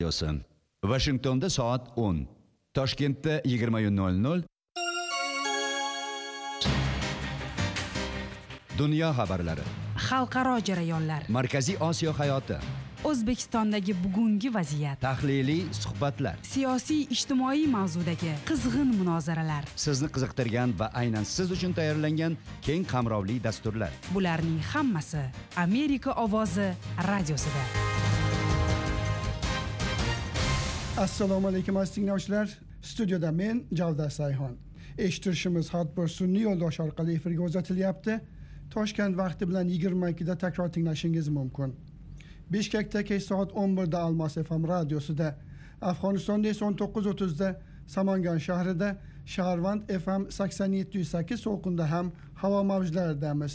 Yosin. Washingtonda soat 10, Toshkentda 20:00. Dunyo xabarlari, xalqaro jarayonlar, Markaziy Osiyo hayoti, O'zbekistondagi bugungi vaziyat, tahliliy suhbatlar, siyosiy ijtimoiy mavzudagi qizg'in munozaralar, sizni qiziqtirgan va aynan siz uchun tayyorlangan keng qamrovli dasturlar. Bularning hammasi Amerika ovozi radiosida. Assalomu alaykum aziz tinglovchilar. Studiyada men Javdar Sayxon. Eshittirishimiz har bir sun'iy yo'ldosh orqali efirga uzatilyapti. Toshkent vaqti bilan 22 da takror tinglashingiz mumkin. Bishkekda kech soat 11 da Almos FM radiosida, Afg'onistonda esa 19:30 da Samangan shahrida, Shaharvand FM 87.8 to'lqinda ham havo mavjlaridamiz.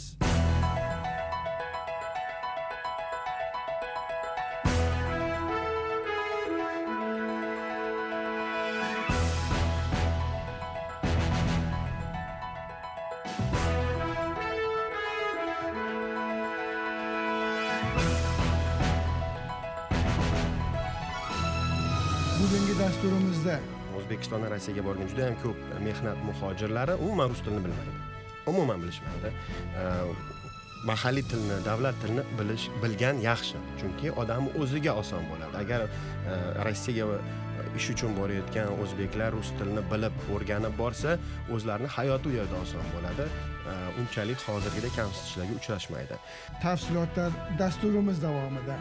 Bugungi dasturimizda O'zbekistondan Rossiyaga borgan juda ham ko'p mehnat muhojirlari umuman rus tilini bilmaydi. Umuman bilishmaydi. Mahalliy tilni, davlat tilini bilgan yaxshi. Chunki odam o'ziga oson bo'ladi. Agar Rossiyaga ish uchun borayotgan o'zbeklar rus tilini bilib, o'rganib borsa, o'zlarining hayoti u yerda oson bo'ladi. Unchalik hozirgidek kamsitishlarga uchrashmaydi. tafsilotlar dasturimiz davomida.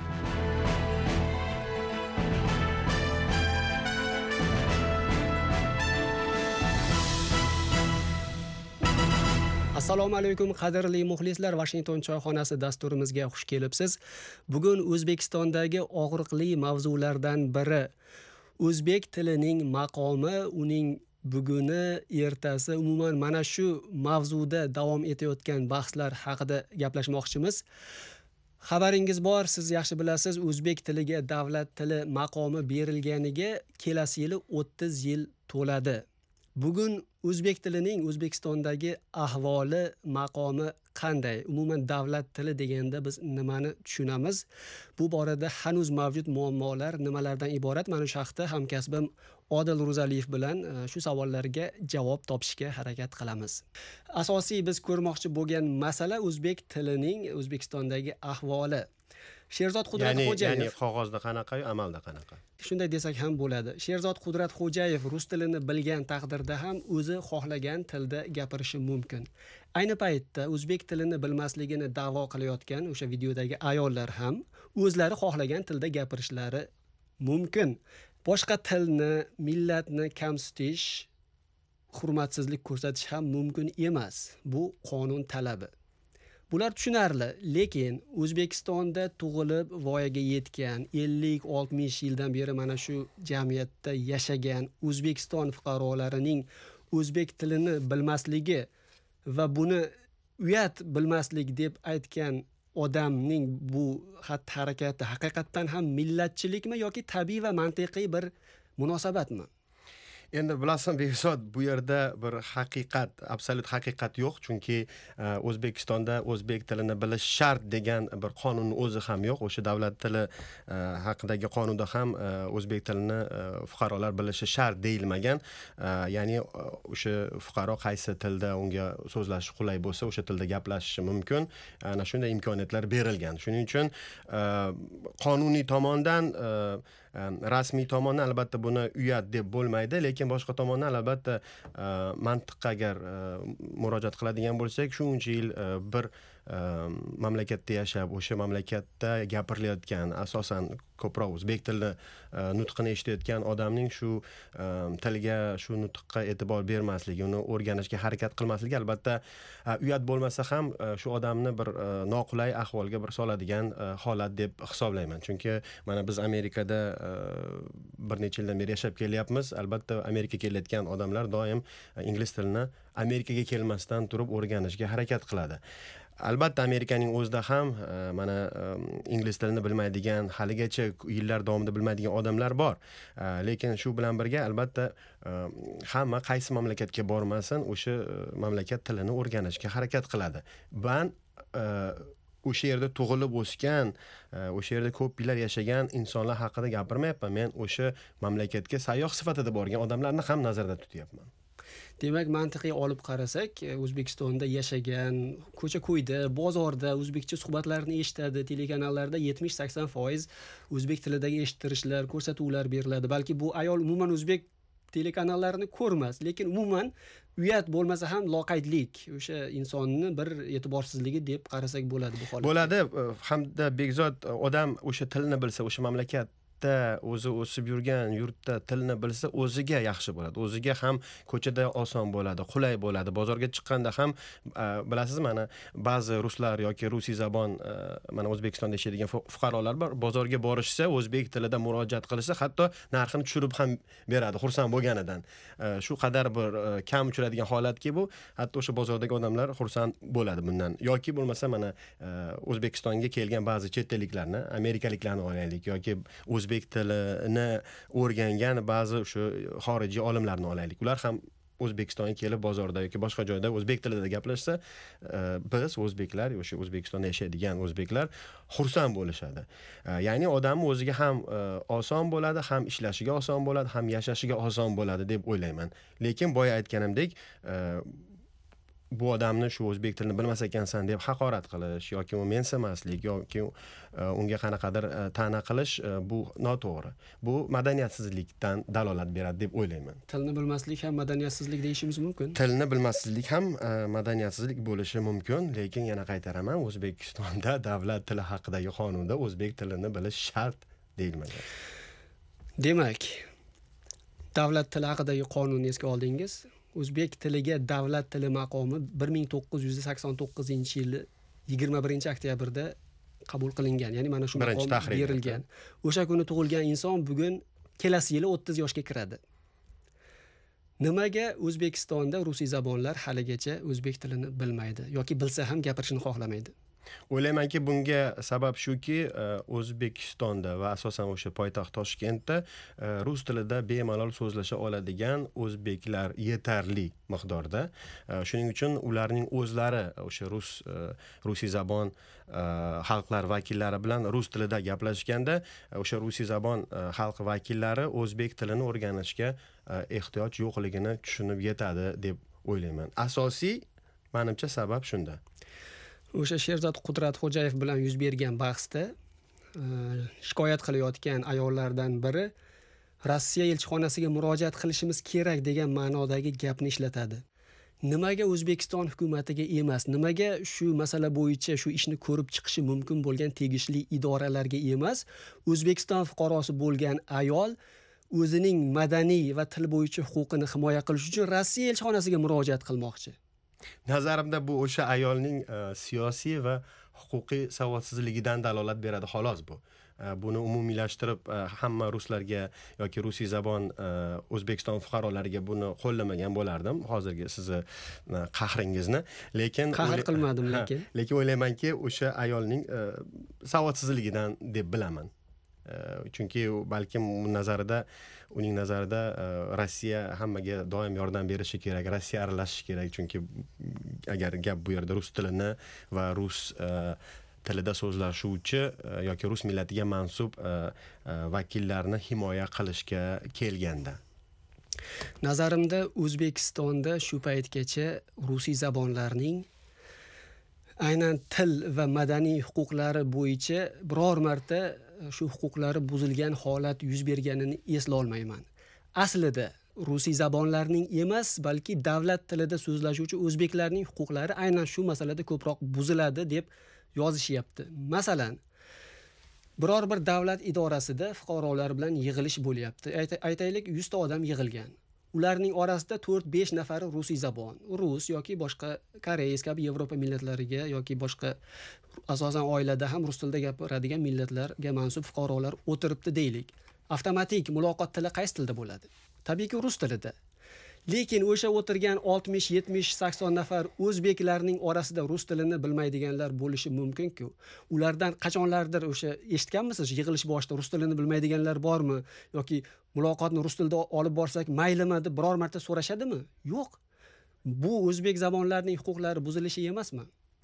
Assalomu alaykum qadrli muxlislar, Washington choyxonasi dasturimizga xush kelibsiz. Bugun O'zbekistondagi og'riqli mavzulardan biri o'zbek tilining maqomi, uning buguni, ertasi, umuman mana shu mavzuda davom etayotgan bahslar haqida gaplashmoqchimiz. Xabaringiz bor, siz yaxshi bilasiz, o'zbek tiliga davlat tili maqomi berilganiga kelasi yili 30 yil to'ladi. Bugun o'zbek tilining O'zbekistondagi ahvoli, maqomi qanday? Umuman davlat tili deganda biz nimani tushunamiz? Bu borada hanuz mavjud muammolar nimalardan iborat? Mana shu haqda hamkasbim Odil Ro'zaliyev bilan shu savollarga javob topishga harakat qilamiz. Asosiy biz ko'rmoqchi bo'lgan masala o'zbek tilining O'zbekistondagi ahvoli. Sherzod Qudratxo'jayev, ya'ni qog'ozda qanaqa, amalda qanaqa? Shunday desak ham bo'ladi. Sherzod Qudratxo'jayev rus tilini bilgan taqdirda ham o'zi xohlagan tilda gapirishi mumkin. Ayni paytda o'zbek tilini bilmasligini da'vo qilayotgan o'sha videodagi ayollar ham o'zlari xohlagan tilda gapirishlari mumkin. Boshqa tilni, millatni kamsitish, hurmatsizlik ko'rsatish ham mumkin emas. Bu qonun talabi. Bular tushunarli, lekin O'zbekistonda tug'ilib voyaga yetgan, 50-60 yildan beri mana shu jamiyatda yashagan O'zbekiston fuqarolarining o'zbek tilini bilmasligi va buni uyat bilmaslik deb aytgan odamning bu xatti-harakati haqiqatdan ham millatchilikmi yoki tabiiy va mantiqiy bir munosabatmi? Endi bilasizmi, Behzod, bu yerda bir haqiqat, absolyut haqiqat yo'q, chunki O'zbekistonda o'zbek tilini bilish shart degan bir qonun o'zi ham yo'q. O'sha davlat tili haqidagi qonunda ham o'zbek tilini fuqarolar bilishi shart deyilmagan. Ya'ni o'sha fuqaro qaysi tilda unga so'zlash qulay bo'lsa, o'sha tilda gaplashishi mumkin. Ana shunday imkoniyatlar berilgan. Shuning uchun qonuniy tomondan, rasmiy tomondan albatta buni uyat deb bo'lmaydi, lekin boshqa tomondan albatta mantiqqa agar murojaat qiladigan bo'lsak, shuncha yil bir mamlakatda yashab, o'sha mamlakatda gapirilayotgan, asosan ko'proq o'zbek tili nutqini eshitayotgan odamning shu tilga, shu nutqqa e'tibor bermasligi, uni o'rganishga harakat qilmasligi albatta uyat bo'lmasa ham shu odamni bir noqulay ahvolga bir soladigan holat deb hisoblayman. Chunki mana biz Amerikada bir necha yildan beri yashab kelyapmiz. Albatta Amerikaga kelayotgan odamlar doim ingliz tilini Amerikaga kelmasdan turib o'rganishga harakat qiladi. Albatta Amerikaning o'zida ham mana ingliz tilini bilmaydigan, haligacha yillar davomida bilmaydigan odamlar bor. Lekin shu bilan birga albatta hamma qaysi mamlakatga bormasin, o'sha mamlakat tilini o'rganishga harakat qiladi. o'sha yerda tug'ilib o'sgan, o'sha yerda ko'p yillar yashagan insonlar haqida gapirmayapman. Men o'sha mamlakatga sayyoh sifatida borgan odamlarni ham nazarda tutyapman. Demak, mantiqiy olib qarasak, O'zbekistonda yashagan, ko'cha-ko'yda, bozorda o'zbekcha suhbatlarni eshitadi, telekanallarda 70-80% o'zbek tilidagi eshittirishlar, ko'rsatuvlar beriladi. Balki bu ayol umuman o'zbek telekanallarini ko'rmas, lekin umuman uyat bo'lmasa ham loqaydlik, o'sha insonni bir e'tiborsizligi deb qarasak bo'ladi bu holatda. Bo'ladi, hamda Bekzod odam o'sha tilni bilsa, o'sha mamlakat o'zi o'sib yurgan yurtda tilni bilsa o'ziga yaxshi bo'ladi. O'ziga ham ko'chada oson bo'ladi, qulay bo'ladi. Bozorga chiqqanda ham bilasizmi, mana ba'zi ruslar yoki rusiy zabon mana O'zbekistonda yashaydigan fuqarolar bor. Bozorga borishsa, o'zbek tilida murojaat qilsa, hatto narxini tushirib ham beradi, xursand bo'lganidan. Shu qadar bir kam uchraydigan holatki bu, hatto o'sha bozordagi odamlar xursand bo'ladi bundan. Yoki bo'lmasa mana O'zbekistonga kelgan ba'zi chet elliklarni, amerikaliklarni olaylik yoki o'zbek tilini o'rgangan ba'zi shu xorijiy olimlarni olaylik. Ular ham O'zbekistonga kelib bozorda yoki boshqa joyda o'zbek tilida gaplashsa, biz o'zbeklar, o'sha O'zbekistonda yashaydigan o'zbeklar xursand bo'lishadi. Ya'ni odam o'ziga ham oson bo'ladi, ham ishlashiga oson bo'ladi, ham yashashiga oson bo'ladi deb o'ylayman. Lekin boya aytganimdek, bu odamni shu o'zbek tilini bilmas ekansan deb haqorat qilish yoki uni mensimaslik yoki unga qanaqadir ta'na qilish bu noto'g'ri. Bu madaniyatsizlikdan dalolat beradi deb o'ylayman. Tilni bilmaslik ham madaniyatsizlik deyishimiz mumkin. Tilni bilmaslik ham madaniyatsizlik bo'lishi mumkin, lekin yana qaytaraman, O'zbekistonda davlat tili haqidagi qonunda o'zbek tilini bilish shart deyilmagan. Demak, davlat tili haqidagi qonunni esga oldingiz. O'zbek tiliga davlat tili maqomi 1989-yili 21-oktyabrda qabul qilingan. Ya'ni mana shu maqom berilgan. O'sha kuni tug'ilgan inson bugun kelasi yili 30 yoshga kiradi. Nimaga O'zbekistonda rusiy zabonlar haligacha o'zbek tilini bilmaydi yoki bilsa ham gapirishni xohlamaydi? O'ylaymanki, bunga sabab shuki, O'zbekistonda va asosan o'sha poytaxt Toshkentda rus tilida bemalol so'zlasha oladigan o'zbeklar yetarli miqdorda. Shuning uchun ularning o'zlari o'sha rusiy zabon xalqlar vakillari bilan rus tilida gaplashganda, o'sha rusiy zabon xalq vakillari o'zbek tilini o'rganishga ehtiyoj yo'qligini tushunib yetadi deb o'ylayman. Asosiy menimcha sabab shunda. O'sha Sherzod Qudratxo'jayev bilan yuz bergan bahsda shikoyat qilayotgan ayollardan biri Rossiya elchixonasiga murojaat qilishimiz kerak degan ma'nodagi gapni ishlatadi. Nimaga O'zbekiston hukumatiga emas, nimaga shu masala bo'yicha shu ishni ko'rib chiqishi mumkin bo'lgan tegishli idoralarga emas, O'zbekiston fuqarosi bo'lgan ayol o'zining madaniy va til bo'yicha huquqini himoya qilish uchun Rossiya elchixonasiga murojaat qilmoqchi? Nazarimda bu o'sha ayolning siyosiy va huquqiy savodsizligidan dalolat beradi, xolos bu. Buni umumiylashtirib hamma ruslarga yoki rusiy zabon O'zbekiston fuqarolariga buni qo'llamagan bo'lardim, hozirgi sizni qahringizni. Lekin qahr qilmadim lekin. Lekin o'ylaymanki, o'sha ayolning savodsizligidan deb bilaman. Chunki balkim uning nazarida Rossiya hammaga doim yordam berishi kerak, Rossiya aralashishi kerak, chunki agar gap bu yerda rus tilini va rus tilida so'zlashuvchi yoki rus millatiga mansub vakillarni himoya qilishga kelganda. Nazarimda O'zbekistonda shu paytgacha rusiy zabonlarning aynan til va madaniy huquqlari bo'yicha biror marta shu huquqlari buzilgan holat yuz berganini esla olmayman. Aslida rusiy zabonlarning emas, balki davlat tilida so'zlashuvchi o'zbeklarning huquqlari aynan shu masalada ko'proq buziladi deb yozishyapti. Masalan, biror bir davlat idorasida fuqarolar bilan yig'ilish bo'lyapti. Aytaylik 100 ta odam yig'ilgan. Ularning orasida 4-5 nafari rusiy zabon, rus yoki boshqa koreys kabi Yevropa millatlariga yoki boshqa asosan oilada ham rus tilida gapiradigan millatlarga mansub fuqarolar o'tiribdi deylik. Avtomatik muloqot tili qaysi tilda bo'ladi? Tabiiyki rus tilida. Lekin o'sha o'tirgan 60, 70, 80 nafar o'zbeklarning orasida rus tilini bilmaydiganlar bo'lishi mumkin-ku. Ulardan qachonlardir o'sha eshitganmisiz, yig'ilish boshida rus tilini bilmaydiganlar bormi yoki muloqotni rus tilida olib borsak maylimi deb biror marta so'rashadimi? Yo'q. Bu o'zbek zabonlarining huquqlari buzilishi emasmi?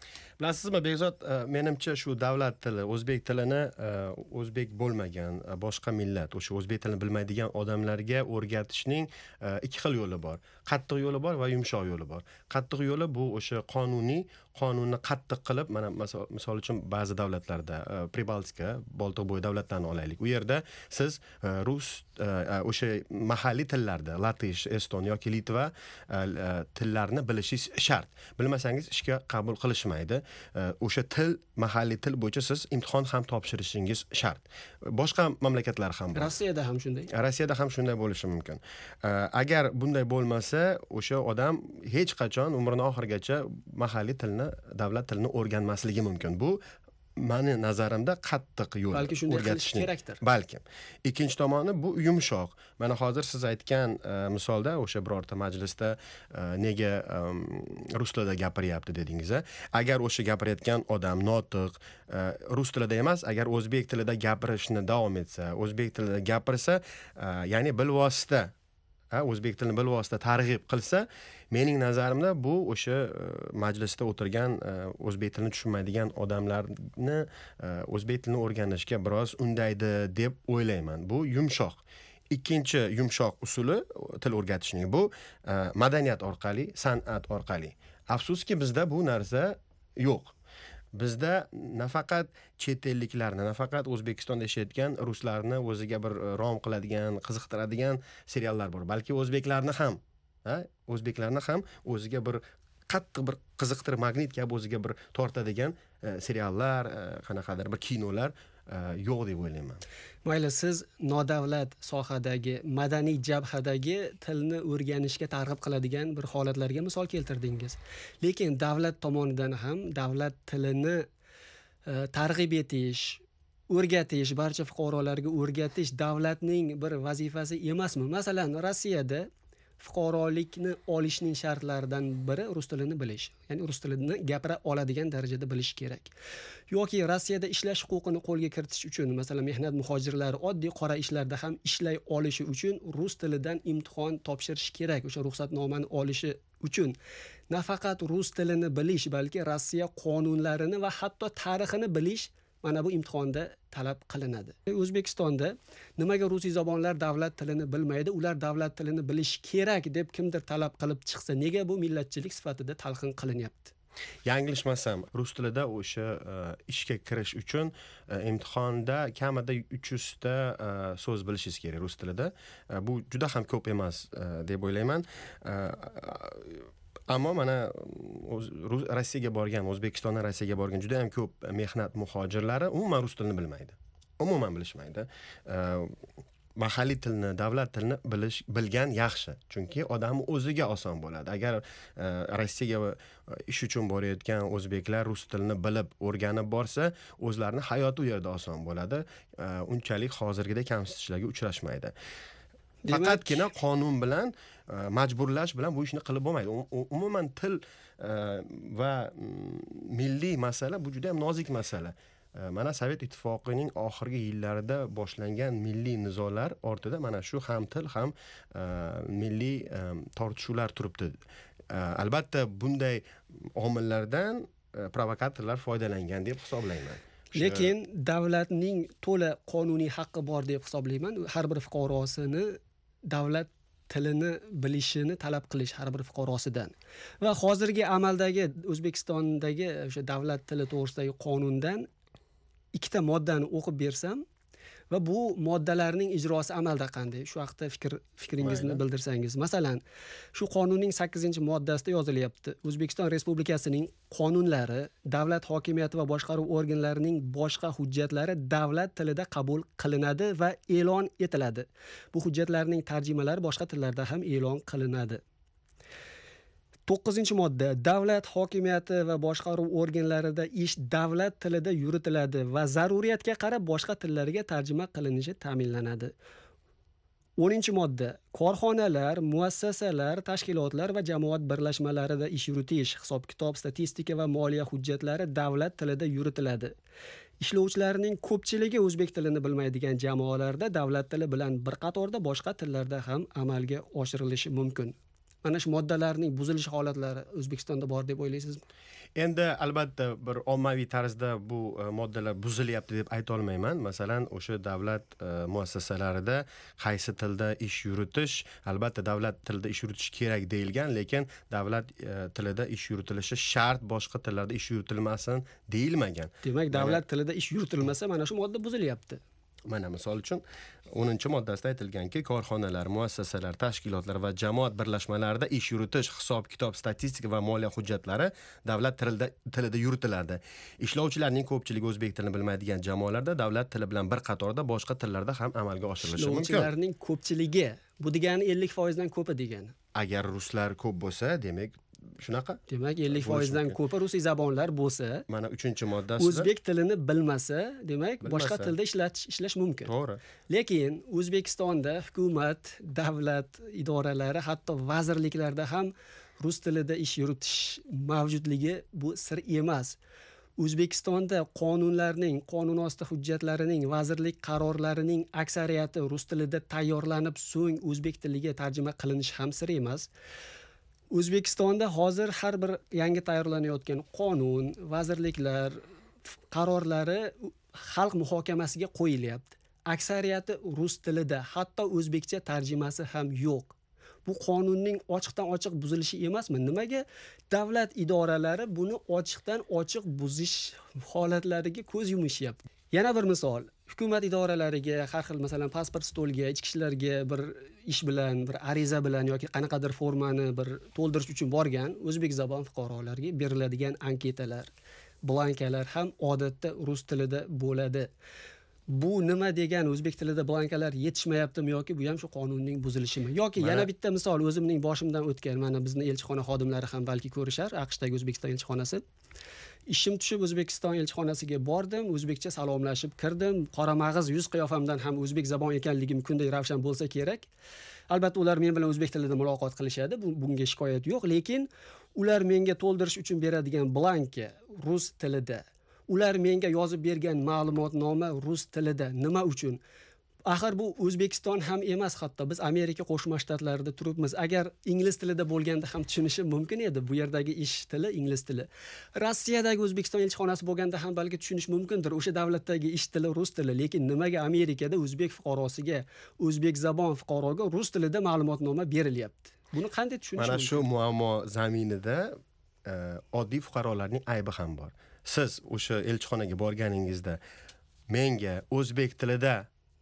Bilasizmi Bekzod, menimcha shu davlat tili, o'zbek tilini o'zbek bo'lmagan boshqa millat, o'sha o'zbek tilini bilmaydigan odamlarga o'rgatishning ikki xil yo'li bor. Qattiq yo'li bor va yumshoq yo'li bor. Qattiq yo'li bu o'sha qonunni qattiq qilib, mana misol uchun ba'zi davlatlarda, Pribaltika, Boltiqbo'yi davlatlarini olaylik. U yerda siz rus o'sha mahalliy tillarda, latish, eston yoki litva tillarini bilishingiz shart. Bilmasangiz ishga qabul qilishmaydi. O'sha mahalliy til bo'yicha siz imtihon ham topshirishingiz shart. Boshqa mamlakatlar ham bor. Rossiyada ham shunday. Rossiyada ham shunday bo'lishi mumkin. Agar bunday bo'lmasa, o'sha odam hech qachon umrining oxirigacha mahalliy tilni, davlat tilini o'rganmasligi mumkin. Bu meni nazarimda qattiq yo'l. Balki shunday qilish kerakdir. Balki. Ikkinchi tomoni bu yumshoq. Mana hozir siz aytgan misolda o'sha birorta majlisda nega rus tilida gapiryapti dedingiz. Agar o'sha gapirayotgan odam notiq rus tilida emas, agar o'zbek tilida gapirishni davom etsa, o'zbek tilida gapirsa, ya'ni bilvosita o'zbek tilini bilvosita targ'ib qilsa, mening nazarimda bu o'sha majlisda o'tirgan o'zbek tilini tushunmaydigan odamlarni o'zbek tilini o'rganishga biroz undaydi deb o'ylayman. Bu yumshoq. Ikkinchi yumshoq usuli til o'rgatishning bu madaniyat orqali, san'at orqali. Afsuski bizda bu narsa yo'q. Bizda nafaqat chet elliklarni, nafaqat O'zbekistonda yashayotgan ruslarni o'ziga bir rom qiladigan, qiziqtiradigan seriallar bor, balki o'zbeklarni ham o'ziga bir qattiq bir qiziqtir magnit kabi o'ziga bir tortadigan seriallar, qanaqadir bir kinolar yo'q deb o'ylayman. Mayli, siz nodavlat sohadagi, madaniy jabhadagi tilni o'rganishga targ'ib qiladigan bir holatlarga misol keltirdingiz. Lekin davlat tomonidan ham davlat tilini targ'ib etish, o'rgatish, barcha fuqarolarga o'rgatish davlatning bir vazifasi emasmi? Masalan, Rossiyada fuqarolikni olishning shartlaridan biri rus tilini bilish. Ya'ni rus tilini gapira oladigan darajada bilish kerak. Yoki Rossiyada ishlash huquqini qo'lga kiritish uchun, masalan, mehnat muhojirlari oddiy qora ishlarda ham ishlay olishi uchun rus tilidan imtihon topshirish kerak. O'sha ruxsatnomani olishi uchun nafaqat rus tilini bilish, balki Rossiya qonunlarini va hatto tarixini bilish mana bu imtihonda talab qilinadi. O'zbekistonda nimaga rusiyzabonlar davlat tilini bilmaydi, ular davlat tilini bilish kerak deb kimdir talab qilib chiqsa, nega bu millatchilik sifatida talqin qilinyapti? Yanglishmasam, rus tilida o'sha ishga kirish uchun imtihonda kamida 300 ta so'z bilishingiz kerak rus tilida. Bu juda ham ko'p emas deb o'ylayman. Ammo mana Rossiyaga borgan, O'zbekistondan Rossiyaga borgan juda ham ko'p mehnat muhojirlari umuman rus tilini bilmaydi. Umuman bilishmaydi. Mahalliy tilni, davlat tilini bilgan yaxshi. Chunki odamning o'ziga oson bo'ladi. Agar Rossiyaga ish uchun borayotgan o'zbeklar rus tilini bilib, o'rganib borsa, o'zlarining hayoti u yerda oson bo'ladi. Unchalik hozirgidek kamsitishlarga uchrashmaydi. Faqatgina qonun bilan, majburlash bilan bu ishni qilib bo'lmaydi. Umuman til va milliy masala bu juda ham nozik masala. Mana Sovet ittifoqining oxirgi yillarida boshlangan milliy nizolar ortida mana shu ham til ham milliy tortishuvlar turibdi. Albatta bunday omillardan provokatorlar foydalangan deb hisoblayman. Lekin davlatning to'la qonuniy haqqi bor deb hisoblayman. Har bir fuqarosini davlat tilini bilishini talab qilish har bir fuqarosidan. Va hozirgi amaldagi O'zbekistondagi o'sha davlat tili to'g'risidagi qonundan ikkita moddani o'qib bersam va bu moddalarning ijrosi amalda qanday? Shu haqda fikringizni bildirsangiz. Masalan, shu qonunning 8-moddasida yozilyapti. O'zbekiston Respublikasining qonunlari, davlat hokimiyati va boshqaruv organlarining boshqa hujjatlari davlat tilida qabul qilinadi va e'lon etiladi. Bu hujjatlarning tarjimalari boshqa tillarda ham e'lon qilinadi. 9-modda davlat hokimiyati va boshqaruv organlarida ish davlat tilida yuritiladi va zaruriyatga qarab boshqa tillarga tarjima qilinishi ta'minlanadi. 10-modda korxonalar, muassasalar, tashkilotlar va jamoat birlashmalarida ish yuritish, hisob-kitob, statistika va moliya hujjatlari davlat tilida yuritiladi. Ishlovchilarning ko'pchiligi o'zbek tilini bilmaydigan jamoalarda davlat tili bilan bir qatorda boshqa tillarda ham amalga oshirilishi mumkin. mana shu moddalarning buzilish holatlari O'zbekistonda bor deb o'ylaysizmi? Endi albatta bir ommaviy tarzda bu moddalar buzilyapti deb ayta olmayman. Masalan, o'sha davlat muassasalarida qaysi tilda ish yuritish, albatta davlat tilida ish yuritish kerak deyilgan, lekin davlat tilida ish yuritilishi shart, boshqa tillarda ish yuritilmasin deyilmagan. Demak, davlat tilida ish yuritilmasa mana shu modda buzilyapti. Mana misol uchun 10-moddasida aytilganki, korxonalar, muassasalar, tashkilotlar va jamoat birlashmalarida ish yuritish, hisob-kitob, statistika va moliya hujjatlari davlat tilida yuritiladi. Ishlovchilarning ko'pchiligi o'zbek tilini bilmaydigan jamoalarda davlat tili bilan bir qatorda boshqa tillarda ham amalga oshirilishi mumkin. Ishlovchilarning ko'pchiligi, bu degani 50% dan ko'pi degani. Agar ruslar ko'p bo'lsa, demak shunaqa. Demak, 50% dan ko'pi rusiy zabonlar bo'lsa, mana 3-moddasida o'zbek tilini bilmasa, demak, boshqa tilda ishlash mumkin. To'g'ri. Lekin O'zbekistonda hukumat, davlat idoralari, hatto vazirliklarda ham rus tilida ish yuritish mavjudligi bu sir emas. O'zbekistonda qonun osti hujjatlarining, vazirlik qarorlarining aksariyati rus tilida tayyorlanib, so'ng o'zbek tiliga tarjima qilinishi ham sir emas. O'zbekistonda hozir har bir yangi tayyorlanayotgan qonun, vazirliklar qarorlari xalq muhokamasiga qo'yilyapti. Aksariyati rus tilida, hatto o'zbekcha tarjimasi ham yo'q. Bu qonunning ochiqdan ochiq buzilishi emasmi? Nimaga davlat idoralari buni ochiqdan ochiq buzish holatlariga ko'z yumishyapti? Yana bir misol, hukumat idoralariga har xil, masalan, pasport stolga, ichki ishlarga bir ish bilan, bir ariza bilan yoki qanaqadir formani bir to'ldirish uchun borgan o'zbek zabon fuqarolarga beriladigan anketalar, blankalar ham odatda rus tilida bo'ladi. Bu nima degani, o'zbek tilida blankalar yetishmayaptimi yoki bu ham shu qonunning buzilishimi? Yoki yana bitta misol, o'zimning boshimdan o'tgan, mana bizni elchixona xodimlari ham balki ko'rishar, AQShdagi O'zbekiston elchixonasi. Ishim tushib O'zbekiston elchixonasiga bordim, o'zbekcha salomlashib kirdim. Qora mag'iz yuz qiyofamdan ham o'zbek zabon ekanligim kunday ravshan bo'lsa kerak. Albatta ular men bilan o'zbek tilida muloqot qilishadi, bunga shikoyat yo'q, lekin ular menga to'ldirish uchun beradigan blanka rus tilida. Ular menga yozib bergan ma'lumotnoma rus tilida. Nima uchun? Axir bu O'zbekiston ham emas, hatto biz Amerika Qo'shma Shtatlarida turibmiz. Agar ingliz tilida bo'lganda ham tushunishim mumkin edi. Bu yerdagi ish tili ingliz tili. Rossiyadagi O'zbekiston elchixonasi bo'lganda ham balki tushunish mumkindir. O'sha davlatdagi ish tili rus tili, lekin nimaga Amerikada o'zbek fuqarosiga, o'zbek zabon fuqaroga rus tilida ma'lumotnoma berilyapti? Buni qanday tushunish mumkin? Mana shu muammo zaminida oddiy fuqarolarning aybi ham bor. Siz o'sha elchixonaga borganingizda menga o'zbek tilida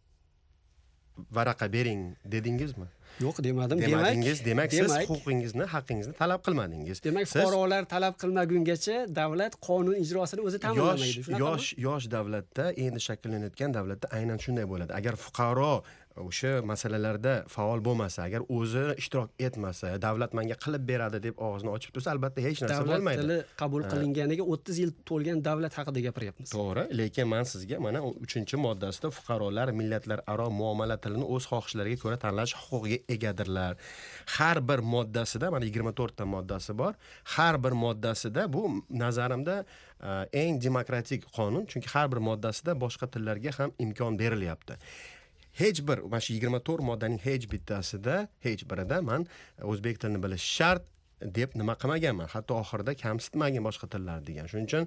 varaqa bering dedingizmi? Yo'q demadim. Demak siz huquqingizni, haqqingizni talab qilmadingiz. Demak, fuqarolar talab qilmagungacha davlat qonun ijrosini o'zi ta'minlamaydi. Yosh davlatda, endi shakllanayotgan davlatda aynan shunday bo'ladi. Agar fuqaro o'sha masalalarda faol bo'lmasa, agar o'zi ishtirok etmasa, davlat menga qilib beradi deb og'zini ochib tursa, albatta hech narsa bo'lmaydi. Davlat tili qabul qilinganiga 30 yil to'lgan davlat haqida gapiryapmiz. To'g'ri, lekin men sizga mana 3-moddasida fuqarolar millatlararo muomala tilini o'z xohishlariga ko'ra tanlash huquqiga egadirlar. Har bir moddasida, mana 24 ta moddasi bor. Har bir moddasida bu nazarimda eng demokratik qonun, chunki har bir moddasida boshqa tillarga ham imkon berilyapti. Hech bir, mana shu 24 moddaning hech bittasida, hech birida men o'zbek tilini bilish shart deb nima qilmaganman. Hatto oxirida kamsitmagan boshqa tillar degan. Shuning uchun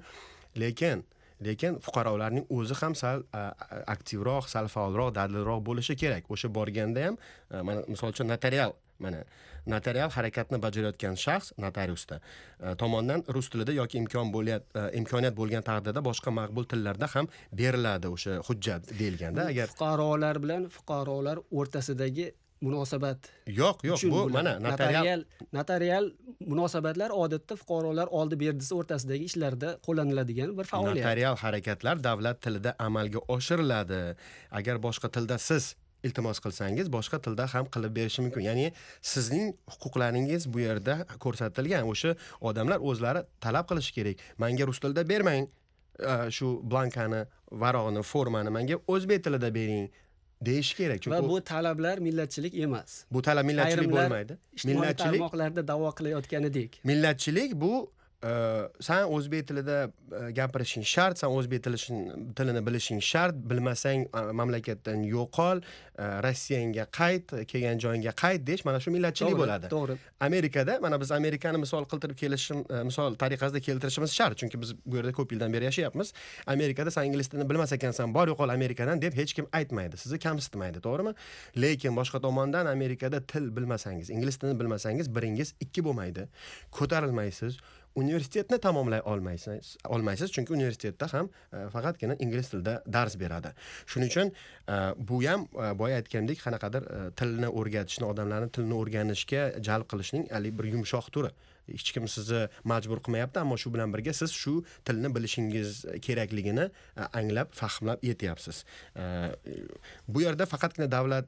lekin fuqarolarning o'zi ham sal aktivroq, sal faolroq, dadilroq bo'lishi kerak. O'sha borganda ham, mana misol uchun notarial harakatni bajarayotgan shaxs notariusda tomonidan rus tilida yoki imkoniyat bo'lgan taqdirda boshqa maqbul tillarda ham beriladi o'sha hujjat deyilganda. Agar fuqarolar bilan fuqarolar o'rtasidagi munosabat yo'q, bu mana notarial munosabatlar odatda fuqarolar oldi-berdisi o'rtasidagi ishlarda qo'llaniladigan bir faoliyat. Notarial harakatlar davlat tilida amalga oshiriladi. Agar boshqa tilda siz iltimos qilsangiz, boshqa tilda ham qilib berishi mumkin. Ya'ni sizning huquqlaringiz bu yerda ko'rsatilgan. O'sha odamlar o'zlari talab qilishi kerak. Menga rus tilida bermang, shu blankani, varog'ini, formani menga o'zbek tilida bering deyish kerak. Va bu talablar millatchilik emas. Bu talab millatchilik bo'lmaydi. Millatchilik tarmoqlarda da'vo qilayotganidek. Millatchilik bu sen o'zbek tilida gapirishing shart, sen o'zbek tilini bilishing shart, bilmasang mamlakatdan yo'qol, Rossiyanga qayt, kelgan joyingga qayt desh, mana shu millatchilik bo'ladi. To'g'ri. Amerikada mana biz Amerikani misol misol tariqasida keltirishimiz shart, chunki biz bu yerda ko'p yildan beri yashayapmiz. Amerikada sen ingliz tilini bilmas ekansan, bor yo'qol Amerikadan deb hech kim aytmaydi, sizni kamsitmaydi, to'g'rimi? Lekin boshqa tomondan Amerikada til bilmasangiz, ingliz tilini bilmasangiz, biringiz 2 bo'lmaydi. Ko'tarilmaysiz. Universitetni tamomlay olmaysiz, chunki universitetda ham faqatgina ingliz tilida dars beradi. Shuning uchun bu ham boya aytgandek qanaqadir tilni o'rgatishni, odamlarni tilni o'rganishga jalb qilishning bir yumshoq turi. Hech kim sizni majbur qilmayapti, ammo shu bilan birga siz shu tilni bilishingiz kerakligini anglab, fahmlab yetyapsiz. Bu yerda faqatgina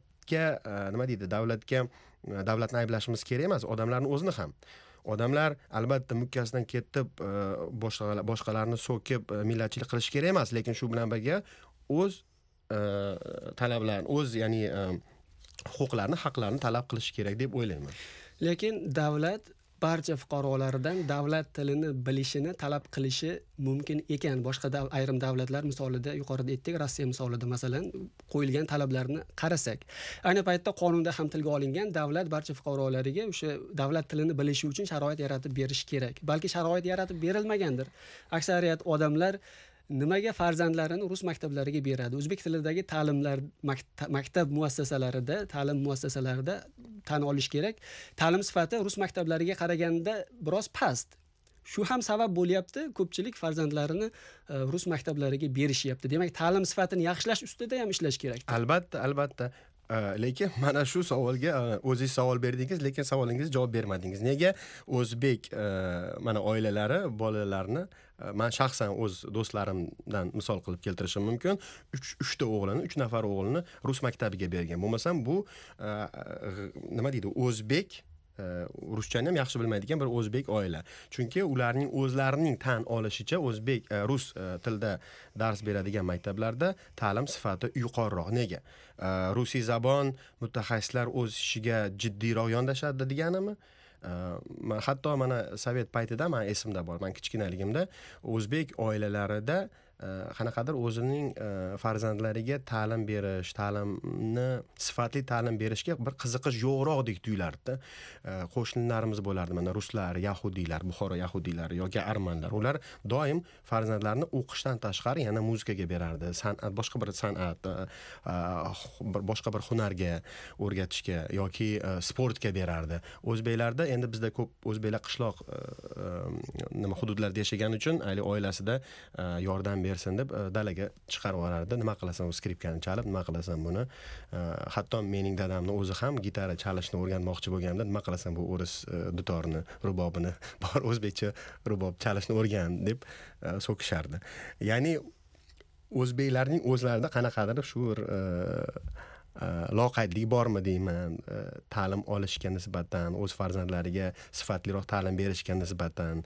davlatni ayblashimiz kerak emas, odamlarning o'zini ham. Odamlar albatta mukkasidan ketib boshqalarni so'kib millatchilik qilish kerak emas, lekin shu bilan birga o'z talablarini, o'z ya'ni huquqlarini, haqlarini talab qilish kerak deb o'ylayman. Lekin davlat barcha fuqarolaridan davlat tilini bilishini talab qilishi mumkin ekan. Boshqa ayrim davlatlar misolida yuqorida aytdik, Rossiya misolida masalan qo'yilgan talablarni qarasak, ayni paytda qonunda ham tilga olingan davlat barcha fuqarolariga o'sha davlat tilini bilishi uchun sharoit yaratib berish kerak. Balki sharoit yaratib berilmagandir. Aksariyat odamlar nimaga farzandlarini rus maktablariga beradi? O'zbek tilidagi ta'limlar maktab muassasalarida, ta'lim muassasalarida tan olish kerak. Ta'lim sifati rus maktablariga qaraganda biroz past. Shu ham sabab bo'lyapti, ko'pchilik farzandlarini rus maktablariga berishyapti. Demak, ta'lim sifatini yaxshilash ustida ham ishlash kerak. Albatta. Lekin mana shu savolga o'zingiz savol berdingiz, lekin savolingizga javob bermadingiz. Nega o'zbek mana oilalari bolalarni, men shaxsan o'z do'stlarimdan misol qilib keltirishim mumkin, 3 nafar o'g'lini rus maktabiga bergan. Bo'lmasam bu nima deydi, o'zbek ruschani ham yaxshi bilmaydigan bir o'zbek oila. Chunki ularning o'zlarining tan olishicha rus tilida dars beradigan maktablarda ta'lim sifati yuqoriroq. Nega? Rusiy zabon mutaxassislar o'z ishiga jiddiyroq yondashadi deganimi? Hatto mana sovet paytida men esimda bor, men kichkinaligimda o'zbek oilalarida qanaqadir o'zining farzandlariga ta'lim berish, sifatli ta'lim berishga bir qiziqish yo'qroqdek tuyulardi. Qo'shnilarimiz bo'lardi, mana ruslar, yahudiylar, Buxoro yahudiylari yoki armanlar. Ular doim farzandlarini o'qishdan tashqari yana muzikaga berardi, san'at, boshqa bir hunarga o'rgatishga yoki sportga berardi. O'zbeklarda endi bizda ko'p o'zbeklar qishloq hududlarda yashagan uchun oilasida yordam bersin deb dalaga chiqarib yuborardi. Nima qilasan, u skripkani chalib, nima qilasan buni? Hatto mening dadamni o'zi ham gitara chalishni o'rganmoqchi bo'lganda, nima qilasan bu o'ris dutorini, rubobini, bor o'zbekcha rubob chalishni o'rgan deb so'kishardi. Ya'ni o'zbeklarning o'zlarida qanaqadir shu loqaydlik bormi deyman, ta'lim olishga nisbatan, o'z farzandlariga sifatliroq ta'lim berishga nisbatan.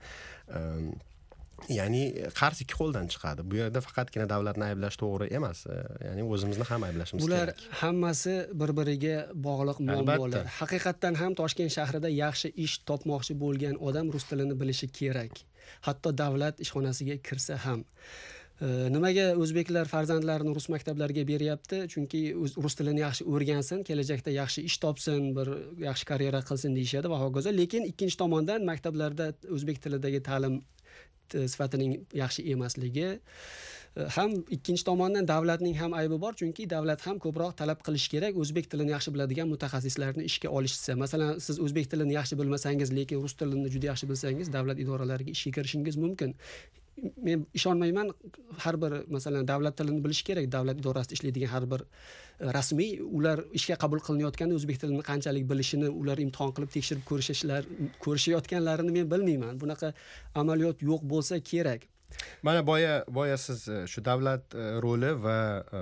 Ya'ni qars ikki qo'ldan chiqadi. Bu yerda faqatgina davlatni ayblash to'g'ri emas. Ya'ni o'zimizni ham ayblashimiz kerak. Bular hammasi bir-biriga bog'liq muammolar. Haqiqatdan ham Toshkent shahrida yaxshi ish topmoqchi bo'lgan odam rus tilini bilishi kerak. Hatto davlat ishxonasiga kirsa ham. Nimaga o'zbeklar farzandlarini rus maktablariga beryapti? Chunki rus tilini yaxshi o'rgansin, kelajakda yaxshi ish topsin, bir yaxshi karyera qilsin deyshadi va hokazo. Lekin ikkinchi tomondan maktablarda o'zbek tilidagi ta'lim sifatining yaxshi emasligi ham ikkinchi tomondan davlatning ham aybi bor, chunki davlat ham ko'proq talab qilish kerak. O'zbek tilini yaxshi biladigan mutaxassislarni ishga olishsa, masalan, siz o'zbek tilini yaxshi bilmasangiz, lekin rus tilini juda yaxshi bilsangiz, davlat idoralariga ishga kirishingiz mumkin. Men ishonmayman, har bir masalan davlat tilini bilish kerak. Davlat idorasida ishlaydigan har bir rasmiy ular ishga qabul qilinayotganda o'zbek tilini qanchalik bilishini ular imtihon qilib tekshirib ko'rishayotganlarini men bilmayman. Bunaqa amaliyot yo'q bo'lsa kerak. Mana boya siz shu davlat roli va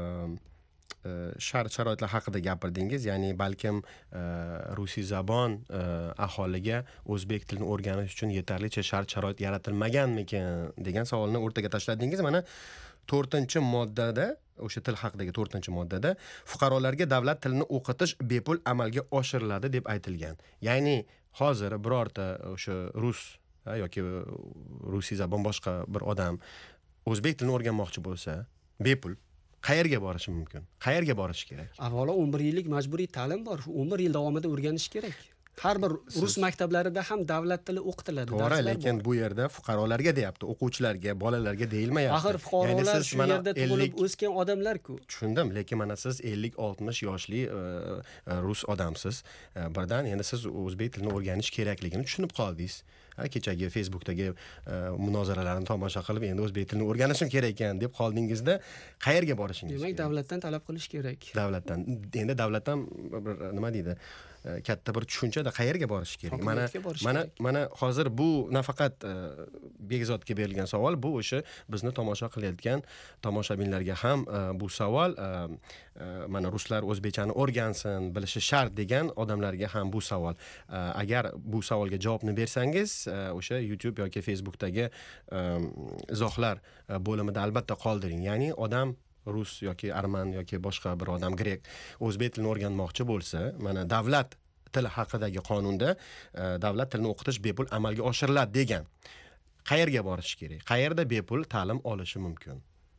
sharoitlar haqida gapirdingiz. Ya'ni balkim rusiy zabon aholiga o'zbek tilini o'rganish uchun yetarlicha shart-sharoit yaratilmaganmikan degan savolni o'rtaga tashladingiz. Mana 4-moddada, o'sha til haqidagi 4-moddada fuqarolarga davlat tilini o'qitish bepul amalga oshiriladi deb aytilgan. Ya'ni hozir birorta o'sha rus yoki rusiy zabon boshqa bir odam o'zbek tilini o'rganmoqchi bo'lsa, bepul qayerga borishi mumkin? Qayerga borish kerak? Avvalo 11 yillik majburiy ta'lim bor. 11 yil davomida o'rganish kerak. Har bir rus maktablarida ham davlat tili o'qitiladi. To'g'ri, lekin bu yerda fuqarolarga deyapti, o'quvchilarga, bolalarga deyilmayapti. Axir fuqarolar shu yerda tug'ilib o'sgan odamlar-ku. Tushundim, lekin mana siz 50-60 yoshli rus odamsiz. Birdan endi siz o'zbek tilini o'rganish kerakligini tushunib qoldingiz. Kechagi Facebookdagi munozaralarni tomosha qilib, endi o'zbek tilini o'rganishim kerak ekan deb qoldingizda, qayerga borishingiz kerak? Demak, davlatdan talab qilish kerak. Davlatdan. Endi davlatdan nima deydi? Katta bir tushunchada qayerga borish kerak? Mana hozir bu nafaqat Begzodga berilgan savol, bu o'sha bizni tomosha qilayotgan tomoshabinlarga ham bu savol, mana ruslar o'zbekchani o'rgansin, bilishi shart degan odamlarga ham bu savol. Agar bu savolga javobni bersangiz, o'sha YouTube yoki Facebookdagi izohlar bo'limida albatta qoldiring. Ya'ni odam rus yoki arman yoki boshqa bir odam grek o'zbek tilini o'rganmoqchi bo'lsa, mana davlat tili haqidagi qonunda davlat tilini o'qitish bepul amalga oshiriladi degan. Qayerga borish kerak? Qayerda bepul ta'lim olishi mumkin?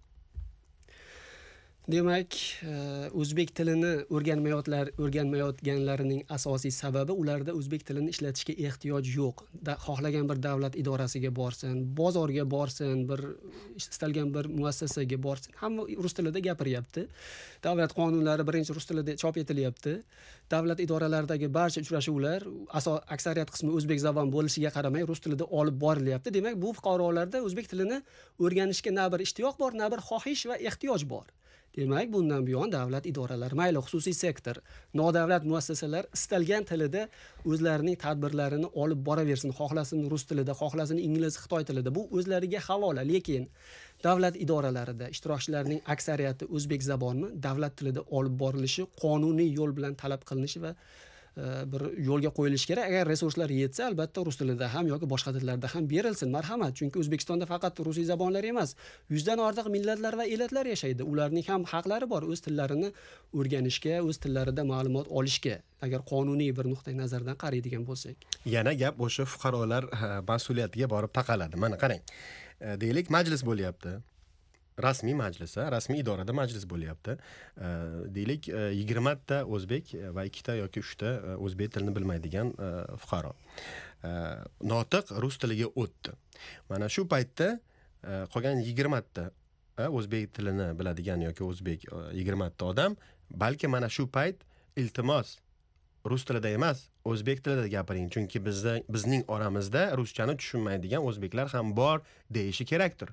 Demak, o'zbek tilini o'rganmayotganlarining asosiy sababi ularda o'zbek tilini ishlatishga ehtiyoj yo'q. Xohlagan bir davlat idorasiga borsin, bozorga borsin, bir istalgan bir muassasaga borsin, hamma rus tilida gapiryapti. Davlat qonunlari birinchi rus tilida chop etilyapti. Davlat idoralaridagi barcha uchrashuvlar aksariyat qismi o'zbek zabon bo'lishiga qaramay rus tilida olib borilyapti. Demak, bu fuqarolarda o'zbek tilini o'rganishga na bir ishtiyoq bor, na bir xohish va ehtiyoj bor. Demak, bundan buyon davlat idoralari, mayli xususiy sektor, nodavlat muassasalar istalgan tilida o'zlarining tadbirlarini olib boraversin, xohlasin rus tilida, xohlasin ingliz, xitoy tilida. Bu o'zlariga havola, lekin davlat idoralarida ishtirokchilarning aksariyati o'zbek zaboni davlat tilida olib borilishi qonuniy yo'l bilan talab qilinishi va bir yo'lga qo'yilishi kerak. Agar resurslar yetsa, albatta rus tilida ham yoki boshqa tillarda ham berilsin, marhamat. Chunki O'zbekistonda faqat rusiy zabonlar emas, 100 dan ortiq millatlar va elatlar yashaydi. Ularning ham haqlari bor o'z tillarini o'rganishga, o'z tillarida ma'lumot olishga. Agar qonuniy bir nuqtai nazardan qaraydigan bo'lsak. Yana gap o'sha fuqarolar mas'uliyatiga borib taqaladi. Mana qarang. Deylik, majlis bo'lyapti. Rasmiy majlis, rasmiy idorada majlis bo'lyapti. Deylik 20 ta o'zbek va 2 ta yoki 3 ta o'zbek tilini bilmaydigan fuqaro. Notiq rus tiliga o'tdi. Mana shu paytda qolgan 20 ta o'zbek tilini biladigan yoki o'zbek 20 ta odam balki mana shu payt iltimos rus tilida emas, o'zbek tilida gapiring, chunki bizning oramizda ruschani tushunmaydigan o'zbeklar ham bor deyishi kerakdir.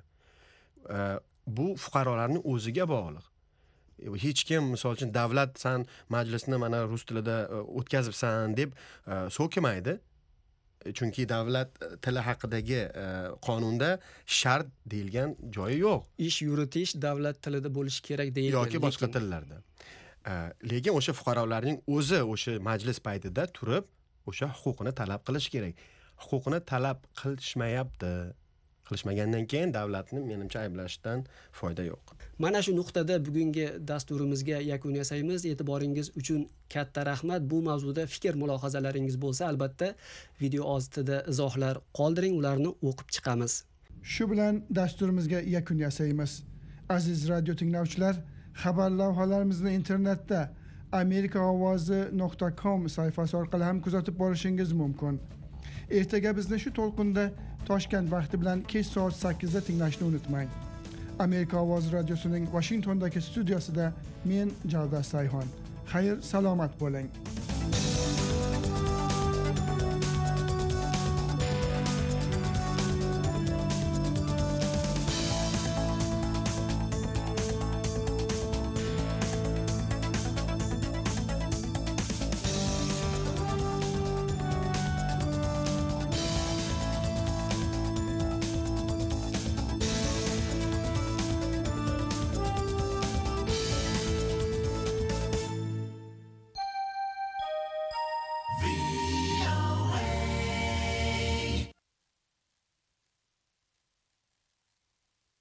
Bu fuqarolarning o'ziga bog'liq. Hech kim, misol uchun, davlat san majlisni mana rus tilida o'tkazibsan deb so'kimaydi. Chunki davlat tili haqidagi qonunda shart deyilgan joyi yo'q. Ish yuritish davlat tilida bo'lishi kerak deyilgan. Yoki boshqa tillarda. Lekin o'sha fuqarolarning o'zi o'sha majlis paytida turib, o'sha huquqini talab qilish kerak. Huquqini talab qilishmayapti. Qilishmagandan keyin davlatni menimcha ayblashdan foyda yo'q. Mana shu nuqtada bugungi dasturimizga yakun yasaymiz. E'tiboringiz uchun katta rahmat. Bu mavzuda fikr mulohazalaringiz bo'lsa, albatta video ostida izohlar qoldiring, ularni o'qib chiqamiz. Shu bilan dasturimizga yakun yasaymiz. Aziz radio tinglovchilar, xabar lavhalarimizni internetda amerikaovozi.com sayfasi orqali ham kuzatib borishingiz mumkin. Ertaga bizni shu to'lqinda Toshkent vaqti bilan kech soat 8 da tinglashni unutmang. Amerika ovozi radiosining Washingtondagi studiyasida men Javdar Sayhon. Xayr, salomat bo'ling.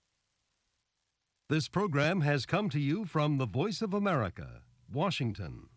This program has come to you from the Voice of America, Washington.